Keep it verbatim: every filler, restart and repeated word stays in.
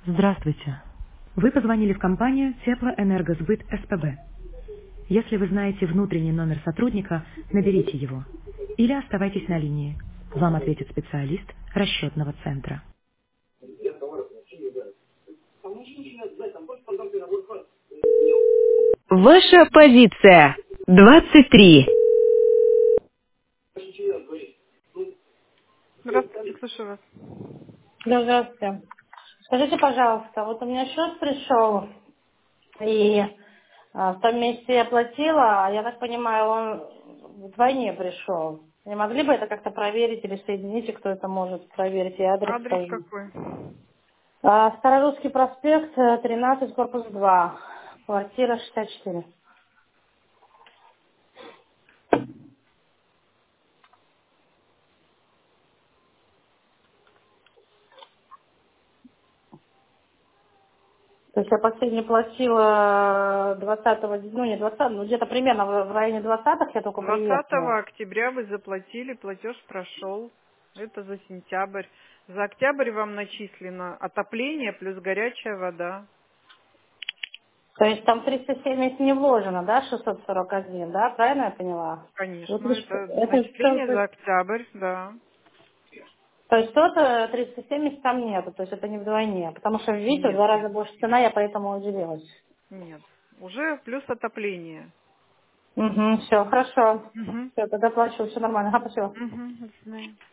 Здравствуйте. Вы позвонили в компанию Теплоэнергосбыт СПБ. Если вы знаете внутренний номер сотрудника, наберите его. Или оставайтесь на линии. Вам ответит специалист расчетного центра. Ваша позиция. двадцать три. Здравствуйте, слушаю вас. Да, здравствуйте. Скажите, пожалуйста, вот у меня счет пришел, и а, в том месяце я платила, а я так понимаю, он вдвойне пришел. Не могли бы это как-то проверить или соедините, кто это может проверить, и адрес Адрес скажу. какой? А, Старорусский проспект, э, тринадцать, корпус два, квартира шестьдесят четыре. То есть я последний платила двадцатого, ну не двадцатого, ну где-то примерно в в районе двадцатых я только двадцатого приехала. октября вы заплатили, платеж прошел. Это за сентябрь. За октябрь вам начислено отопление плюс горячая вода. То есть там триста семьдесят не вложено, да, шестьсот сорок один, да, правильно я поняла? Вот Конечно, лишь- это это всё, начисление то за есть октябрь, да. то есть что-то триста семьдесят там нету, то есть это не вдвойне, потому что, видите, в Нет, два раза нет, больше нет. цена, я поэтому удивилась. Нет. Уже плюс отопление. Угу, все, хорошо. Угу. Все, тогда плачу, все нормально. Ага, спасибо. Угу.